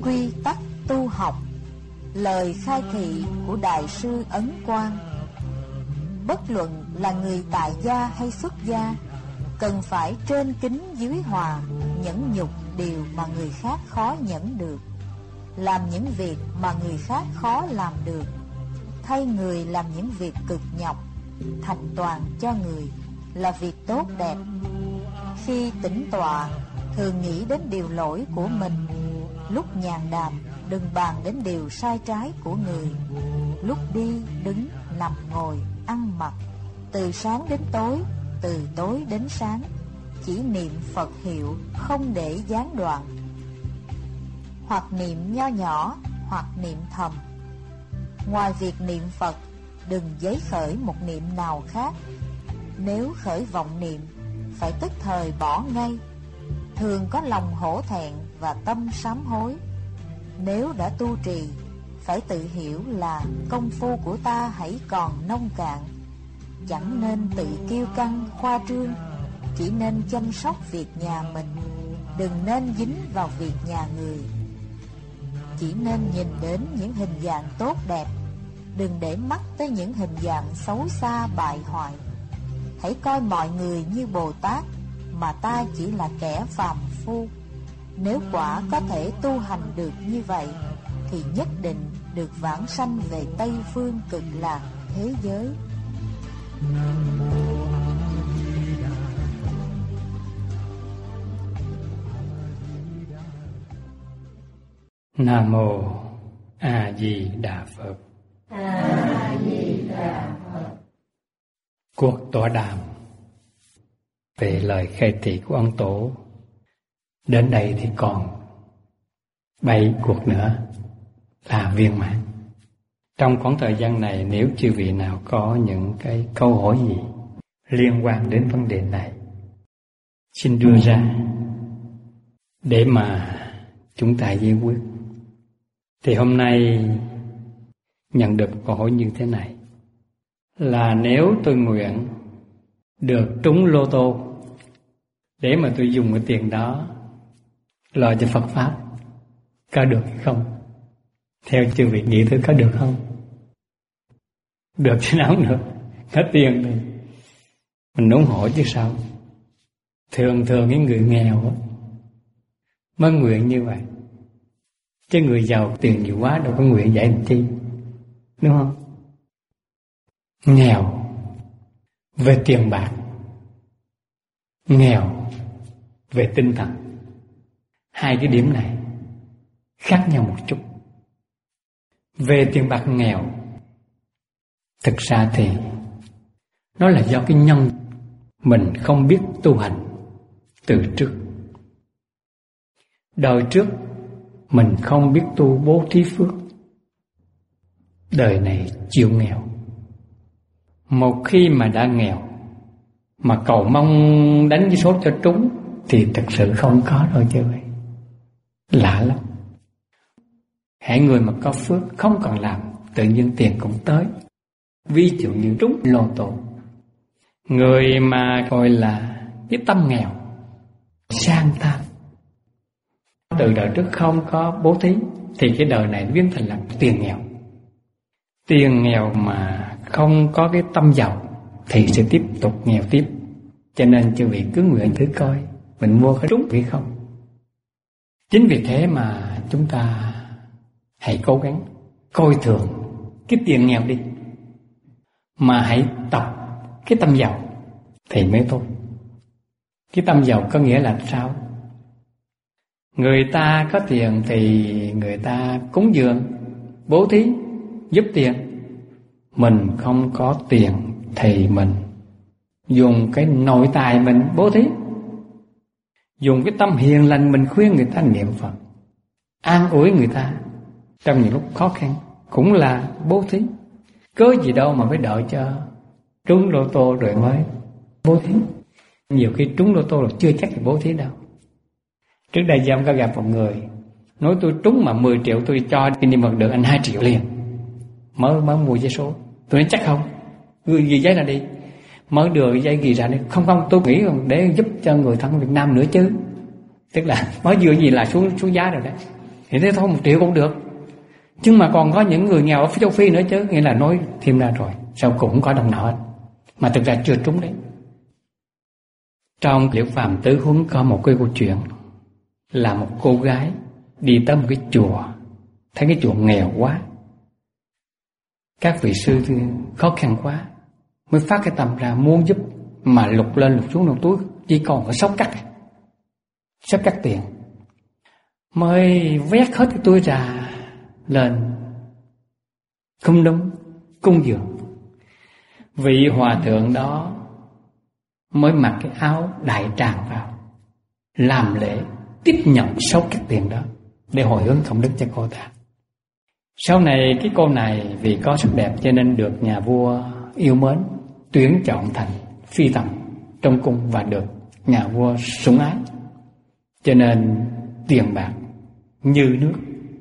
quy tắc tu học, lời khai thị của Đại sư Ấn Quang. Bất luận là người tại gia hay xuất gia, cần phải trên kính dưới hòa, nhẫn nhục điều mà người khác khó nhẫn được, làm những việc mà người khác khó làm được, thay người làm những việc cực nhọc, thành toàn cho người là việc tốt đẹp. Khi tĩnh tọa, thường nghĩ đến điều lỗi của mình. Lúc nhàn đàm, đừng bàn đến điều sai trái của người. Lúc đi, đứng, nằm, ngồi, ăn mặc, từ sáng đến tối, từ tối đến sáng, chỉ niệm Phật hiệu, không để gián đoạn. Hoặc niệm nho nhỏ, hoặc niệm thầm. Ngoài việc niệm Phật, đừng giấy khởi một niệm nào khác. Nếu khởi vọng niệm, phải tức thời bỏ ngay. Thường có lòng hổ thẹn và tâm sám hối. Nếu đã tu trì, phải tự hiểu là công phu của ta hãy còn nông cạn. Chẳng nên tự kiêu căng khoa trương, chỉ nên chăm sóc việc nhà mình, đừng nên dính vào việc nhà người. Chỉ nên nhìn đến những hình dạng tốt đẹp, đừng để mắt tới những hình dạng xấu xa bại hoại. Hãy coi mọi người như Bồ Tát, mà ta chỉ là kẻ phàm phu. Nếu quả có thể tu hành được như vậy, thì nhất định được vãng sanh về Tây Phương Cực Lạc thế giới. Nam mô A Di Đà Phật. A Di Đà Phật. Cuộc tọa đàm về lời khai thị của ông Tổ đến đây thì còn 7 cuộc nữa là viên mãn. Trong khoảng thời gian này, nếu chư vị nào có những cái câu hỏi gì liên quan đến vấn đề này, xin đưa ra để mà chúng ta giải quyết. Thì hôm nay nhận được câu hỏi như thế này, là nếu tôi nguyện được trúng lô tô để mà tôi dùng cái tiền đó lo cho Phật Pháp, có được hay không? Theo chư vị nghĩ thử có được không? Được chứ nào nữa, có tiền thì mình ủng hộ chứ sao. Thường những người nghèo mới nguyện như vậy, chứ người giàu tiền nhiều quá đâu có nguyện vậy làm chi, đúng không? Nghèo về tiền bạc, nghèo về tinh thần, hai cái điểm này khác nhau một chút. Về tiền bạc nghèo, thực ra thì nó là do cái nhân mình không biết tu hành từ trước. Đời trước mình không biết tu bố thí phước, đời này chịu nghèo. Một khi mà đã nghèo mà cầu mong đánh cái số cho trúng thì thật sự không có đâu chứ vậy. Lạ lắm. Hãy người mà có phước không cần làm, tự nhiên tiền cũng tới. Ví dụ như trúng lô tô. Người mà gọi là cái tâm nghèo, sang tham, từ đời trước không có bố thí, thì cái đời này biến thành là tiền nghèo. Tiền nghèo mà không có cái tâm giàu thì sẽ tiếp tục nghèo tiếp. Cho nên chư vị cứ nguyện thử coi mình mua có trúng hay không. Chính vì thế mà chúng ta hãy cố gắng coi thường cái tiền nghèo đi, mà hãy tập cái tâm giàu thì mới tốt. Cái tâm giàu có nghĩa là sao? Người ta có tiền thì người ta cúng dường, bố thí, giúp tiền. Mình không có tiền thì mình dùng cái nội tài mình bố thí, dùng cái tâm hiền lành mình khuyên người ta niệm Phật, an ủi người ta trong những lúc khó khăn, cũng là bố thí. Cớ gì đâu mà phải đợi cho trúng lô tô rồi mới bố thí. Nhiều khi trúng lô tô là chưa chắc là bố thí đâu. Trước đây Giang có gặp một người nói tôi trúng mà 10 triệu tôi cho đi niệm Phật được anh 2 triệu liền. Mới mua giấy số. Tôi nói chắc không, ghi giấy ra đi. Mới đưa giấy ghi ra đi. Không, tôi nghĩ để giúp cho người thân Việt Nam nữa chứ. Tức là mới vừa gì là xuống giá rồi đấy. Thì thế thôi 1 triệu cũng được. Nhưng mà còn có những người nghèo ở châu Phi nữa chứ, nghĩa là nói thêm ra rồi sau cũng có đồng nào hết, mà thực ra chưa trúng đấy. Trong Liễu Phàm Tứ Huấn có một cái câu chuyện là một cô gái đi tới một cái chùa, thấy cái chùa nghèo quá, các vị sư khó khăn quá, mới phát cái tâm ra muốn giúp, mà lục lên lục xuống trong túi chỉ còn có sóc cắt tiền, mới vét hết cái túi ra lên không đúng cung dường. Vị hòa thượng đó mới mặc cái áo đại tràng vào làm lễ tiếp nhận sóc cắt tiền đó để hồi hướng công đức cho cô ta. Sau này cái cô này vì có sắc đẹp cho nên được nhà vua yêu mến, tuyển chọn thành phi tần trong cung và được nhà vua sủng ái, cho nên tiền bạc như nước.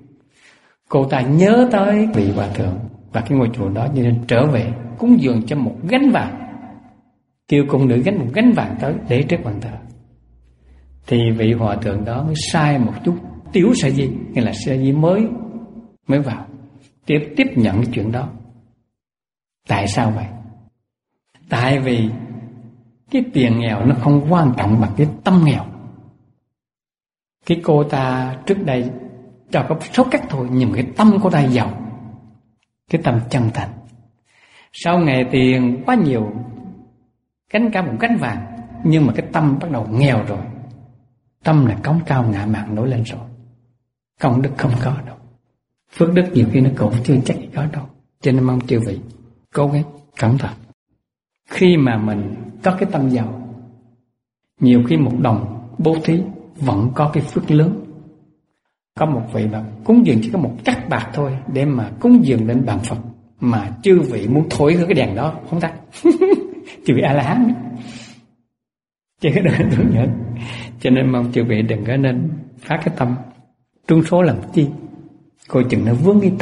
Cô ta nhớ tới vị hòa thượng và cái ngôi chùa đó, cho nên trở về cúng dường cho một gánh vàng, kêu cung nữ gánh một gánh vàng tới để trước bàn thờ. Thì vị hòa thượng đó mới sai một chút tiểu sa di, nghĩa là sa di mới vào tiếp nhận cái chuyện đó. Tại sao vậy? Tại vì cái tiền nghèo nó không quan trọng bằng cái tâm nghèo. Cái cô ta trước đây cho có số cắt thôi, nhưng cái tâm cô ta giàu, cái tâm chân thành. Sau ngày tiền quá nhiều, gánh cả một gánh vàng, nhưng mà cái tâm bắt đầu nghèo rồi. Tâm là cống cao ngạ mạn nổi lên rồi, công đức không có đâu, phước đức nhiều khi nó cũng chưa chắc có đâu. Cho nên mong chư vị cố gắng cẩn thận. Khi mà mình có cái tâm giàu, nhiều khi một đồng bố thí vẫn có cái phước lớn. Có một vị mà cúng dường chỉ có một cắt bạc thôi để mà cúng dường lên bàn Phật, mà chư vị muốn thổi cái đèn đó không tắt. Chư vị A-la-hán chứ cái đời tưởng nhớ. Cho nên mong chư vị đừng có nên phát cái tâm trúng số làm chi, coi chừng nó vướng cái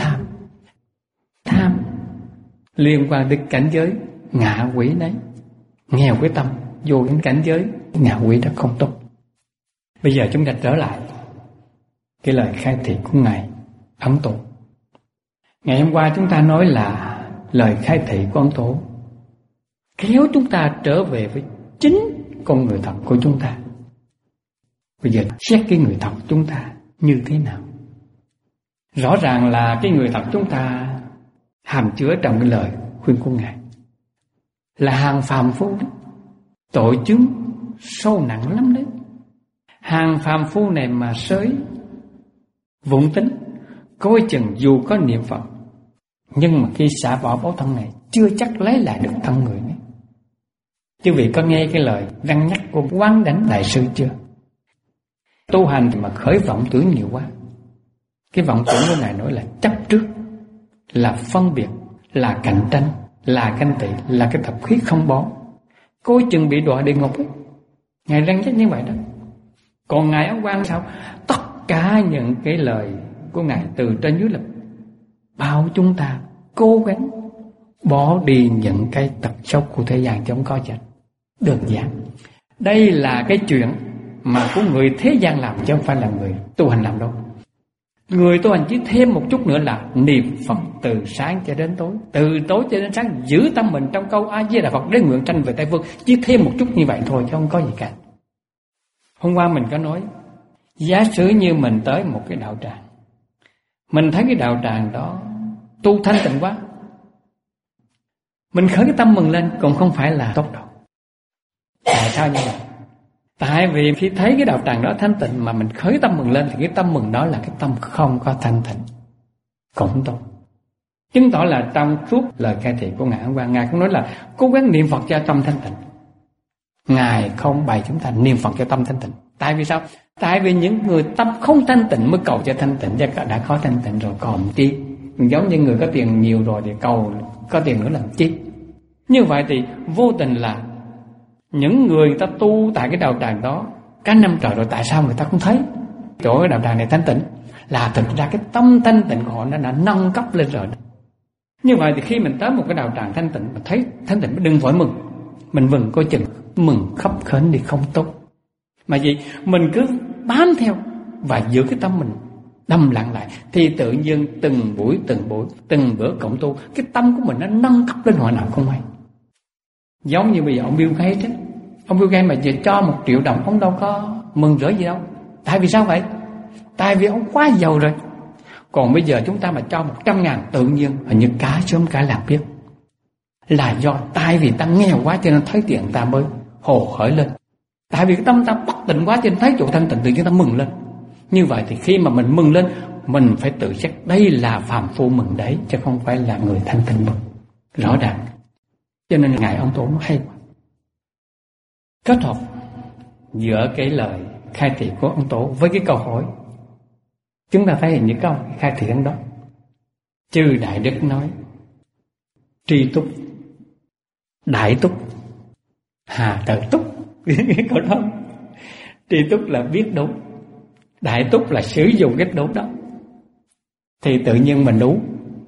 tham liên quan đến cảnh giới ngạ quỷ đấy. Nghèo cái tâm vô đến cảnh giới ngạ quỷ đó không tốt. Bây giờ chúng ta trở lại cái lời khai thị của Ngài Ấn Tổ. Ngày hôm qua chúng ta nói là lời khai thị của Ấn Tổ kéo chúng ta trở về với chính con người thật của chúng ta. Bây giờ xét cái người thật chúng ta như thế nào? Rõ ràng là cái người thật chúng ta hàm chứa trong cái lời khuyên của Ngài là hàng phàm phu đấy. Tội chướng sâu nặng lắm đấy. Hàng phàm phu này mà sới vụng tính, coi chừng dù có niệm Phật, nhưng mà khi xả bỏ báo thân này chưa chắc lấy lại được thân người này. Quý vị có nghe cái lời răn nhắc của Quán Đảnh Đại Sư chưa? Tu hành thì mà khởi vọng tưởng nhiều quá. Cái vọng tưởng của Ngài nói là chấp trước, là phân biệt, là cạnh tranh, là ganh tị, là cái tập khí không bỏ, coi chừng bị đọa địa ngục ấy. Ngài răn nhắc như vậy đó. Còn Ngài Ấn Quang sao? Tất cả những cái lời của Ngài từ trên dưới là bảo chúng ta cố gắng bỏ đi những cái tật xấu của thế gian chứ không có chết. Đơn giản. Đây là cái chuyện mà của người thế gian làm chứ không phải là người tu hành làm đâu. Người tu hành chỉ thêm một chút nữa là niệm Phật từ sáng cho đến tối, từ tối cho đến sáng, giữ tâm mình trong câu A Di Đà Phật để nguyện tranh về Tây Phương. Chỉ thêm một chút như vậy thôi chứ không có gì cả. Hôm qua mình có nói, giả sử như mình tới một cái đạo tràng, mình thấy cái đạo tràng đó tu thanh tịnh quá, mình khởi cái tâm mừng lên cũng không phải là tốt đâu. Tại sao như vậy? Tại vì khi thấy cái đạo tràng đó thanh tịnh mà mình khởi tâm mừng lên thì cái tâm mừng đó là cái tâm không có thanh tịnh, cũng tốt. Chứng tỏ là trong suốt lời khai thị của Ngài Ấn Quang, Ngài cũng nói là cố gắng niệm Phật cho tâm thanh tịnh. Ngài không bày chúng ta niệm Phật cho tâm thanh tịnh. Tại vì sao? Tại vì những người tâm không thanh tịnh mới cầu cho thanh tịnh, chứ đã khó thanh tịnh rồi còn chi. Giống như người có tiền nhiều rồi thì cầu có tiền nữa làm chi. Như vậy thì vô tình là những người ta tu tại cái đạo tràng đó cả năm trời rồi, tại sao người ta không thấy chỗ cái đạo tràng này thanh tịnh? Là thực ra cái tâm thanh tịnh của họ nó đã nâng cấp lên rồi. Như vậy thì khi mình tới một cái đạo tràng thanh tịnh, mình thấy thanh tịnh, đừng vội mừng. Mình mừng coi chừng mừng khấp khểnh thì không tốt. Mà gì? Mình cứ bám theo và giữ cái tâm mình đâm lặng lại, thì tự nhiên từng buổi, từng bữa cộng tu, cái tâm của mình nó nâng cấp lên hồi nào không hay. Giống như bây giờ ông Bill Gates ấy. Ông Bill Gates mà giờ cho 1 triệu đồng, ông đâu có mừng rỡ gì đâu. Tại vì sao vậy? Tại vì ông quá giàu rồi. Còn bây giờ chúng ta mà cho 100.000, tự nhiên hình như cả xóm cả làng biết. Là do tại vì ta nghèo quá cho nên thấy tiền ta mới hồ hởi lên. Tại vì cái tâm ta bất tịnh quá cho nên thấy chỗ thanh tịnh, tự nhiên ta mừng lên. Như vậy thì khi mà mình mừng lên, mình phải tự xét đây là phàm phu mừng đấy, chứ không phải là người thanh tịnh mừng. Rõ ràng. Cho nên Ngài Ông Tổ nó hay quá. Kết hợp giữa cái lời khai thị của ông Tổ với cái câu hỏi, chúng ta thấy những câu khai thị đó. Chư Đại Đức nói: tri túc, đại túc, hà tự túc. Cái câu đó, tri túc là biết đủ, đại túc là sử dụng cái đủ đó, thì tự nhiên mình đủ.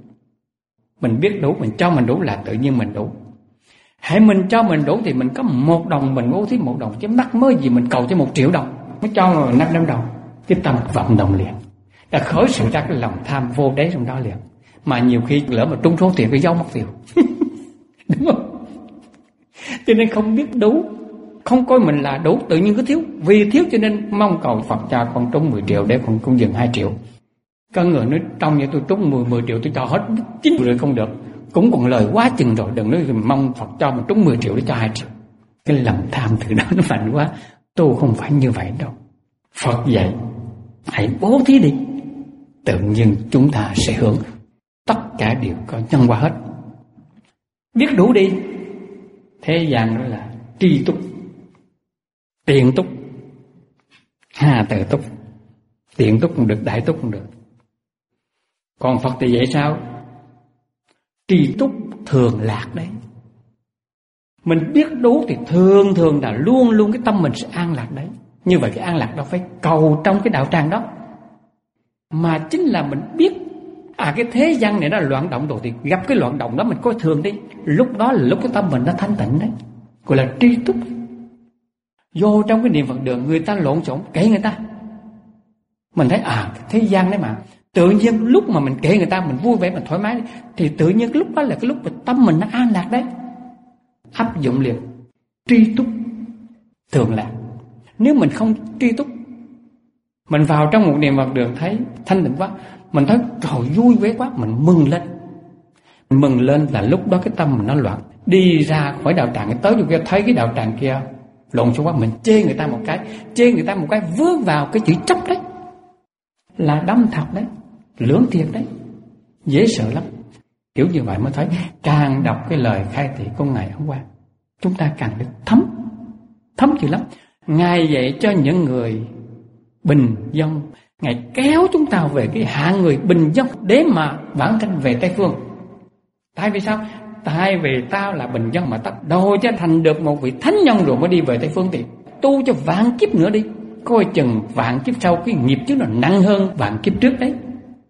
Mình biết đủ, mình cho mình đủ là tự nhiên mình đủ. Hãy mình cho mình đủ thì mình có 1 đồng, mình bố thí 1 đồng, chứ mắc mới gì mình cầu cho 1 triệu đồng, mới cho mà 5 đồng. Cái tâm vận động liền, đã khởi sự ra cái lòng tham vô đáy trong đó liền. Mà nhiều khi lỡ mà trúng số tiền cái giấu mất tiêu. Đúng không? Cho nên không biết đủ, không coi mình là đủ, tự nhiên cứ thiếu. Vì thiếu cho nên mong cầu Phật cho con trúng 10 triệu để con cũng dừng 2 triệu. Có người nói trong như tôi trúng 10 triệu tôi cho hết 9 rồi không được, cũng còn lời quá chừng rồi, đừng nói mong Phật cho mà trúng 10 triệu để cho 2 triệu. Cái lòng tham từ đó nó mạnh quá. Tu không phải như vậy đâu. Phật dạy hãy bố thí đi, tự nhiên chúng ta sẽ hưởng. Tất cả đều có nhân quả hết. Biết đủ đi. Thế gian đó là tri túc, tiện túc, hà tự túc. Tiện túc cũng được, đại túc cũng được. Còn Phật thì dạy sao? Tri túc thường lạc đấy. Mình biết đủ thì thường là luôn luôn cái tâm mình sẽ an lạc đấy. Như vậy cái an lạc đó phải cầu trong cái đạo tràng đó. Mà chính là mình biết cái thế gian này nó loạn động rồi, thì gặp cái loạn động đó mình coi thường đi. Lúc đó là lúc cái tâm mình nó thanh tịnh đấy, gọi là tri túc. Vô trong cái niệm Phật đường, người ta lộn xộn kể người ta, mình thấy thế gian đấy mà. Tự nhiên lúc mà mình kể người ta, mình vui vẻ, mình thoải mái, thì tự nhiên cái lúc đó là cái lúc mà tâm mình nó an lạc đấy. Áp dụng liền, tri túc thường lạc. Nếu mình không tri túc, mình vào trong một niệm Phật đường thấy thanh tịnh quá, mình thấy trời vui vẻ quá, mình mừng lên. Mừng lên là lúc đó cái tâm mình nó loạn. Đi ra khỏi đạo tràng, tới chỗ kia thấy cái đạo tràng kia lộn xộn quá, mình chê người ta một cái, vướng vào cái chữ chấp đấy, là đâm thật đấy, lưỡng thiệt đấy, dễ sợ lắm. Kiểu như vậy mới thấy càng đọc cái lời khai thị của Ngài hôm qua, chúng ta càng được thấm dữ lắm. Ngài dạy cho những người bình dân, Ngài kéo chúng ta về cái hạng người bình dân để mà bản thân về Tây Phương. Tại vì sao? Tại vì tao là bình dân mà tao đòi cho thành được một vị thánh nhân rồi mới đi về Tây Phương, thì tu cho vạn kiếp nữa đi, coi chừng vạn kiếp sau cái nghiệp chứ nó nặng hơn vạn kiếp trước đấy.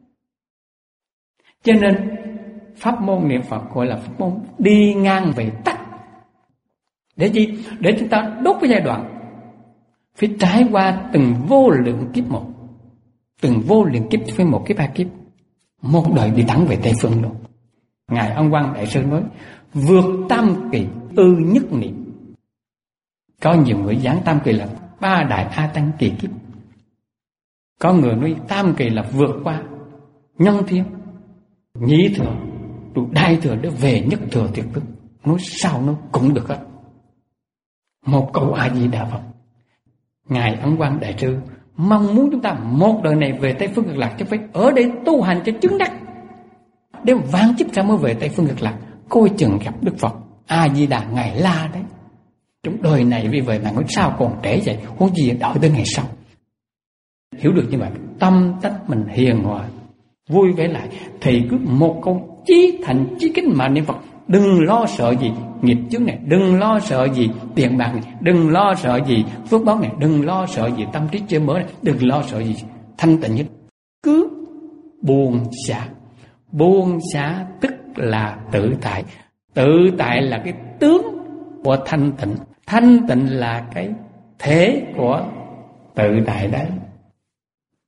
Cho nên pháp môn niệm Phật gọi là pháp môn đi ngang về tắt. Để gì? Để chúng ta đốt cái giai đoạn phải trải qua từng vô lượng kiếp một, từng vô lượng kiếp, phải 1 kiếp 2 kiếp, một đời đi thẳng về Tây Phương luôn. Ngài Ân Quang Đại Sư nói vượt tam kỳ ư nhất niệm. Có nhiều người giảng tam kỳ là 3 đại A Tăng kỳ kiếp. Có người nói tam kỳ là vượt qua nhân thiên, nhị thừa, rồi đại thừa để về nhất thừa tuyệt đức. Nói sao nó cũng được hết. Một câu A Di Đà Phật. Ngài Ấn Quang Đại Sư mong muốn chúng ta một đời này về Tây Phương Cực Lạc, chứ phải ở đây tu hành cho chứng đắc, để vạn kiếp sau mới về Tây Phương Cực Lạc. Coi chừng gặp Đức Phật A Di Đà Ngài la đấy. Trong đời này vì vậy mà nói sao còn trễ vậy, huống gì đợi tới ngày sau. Hiểu được như vậy, tâm tánh mình hiền hòa, vui vẻ lại, thì cứ một câu chí thành chí kính mà niệm Phật. Đừng lo sợ gì nghiệp chướng này, đừng lo sợ gì tiền bạc này, đừng lo sợ gì phước báo này, đừng lo sợ gì tâm trí chưa mở này, đừng lo sợ gì thanh tịnh nhất. Cứ buông xả. Buông xả tức là tự tại. Tự tại là cái tướng của thanh tịnh. Thanh tịnh là cái thể của tự tại đấy.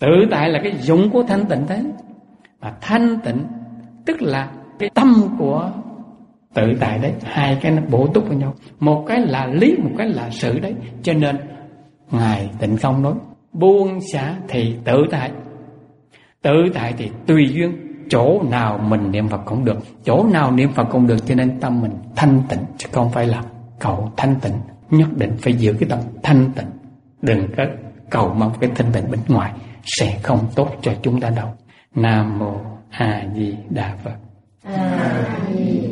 Tự tại là cái dụng của thanh tịnh thế. Mà thanh tịnh tức là cái tâm của tự tại đấy. Hai cái nó bổ túc với nhau. Một cái là lý, một cái là sự đấy. Cho nên Ngài Tịnh Không nói buông xả thì tự tại. Tự tại thì tùy duyên, chỗ nào mình niệm Phật cũng được, chỗ nào niệm Phật cũng được. Cho nên tâm mình thanh tịnh, chứ không phải là cầu thanh tịnh. Nhất định phải giữ cái tâm thanh tịnh. Đừng có cầu mong cái thanh tịnh bên ngoài, sẽ không tốt cho chúng ta đâu. Nam Mô A Di Đà Phật. A Di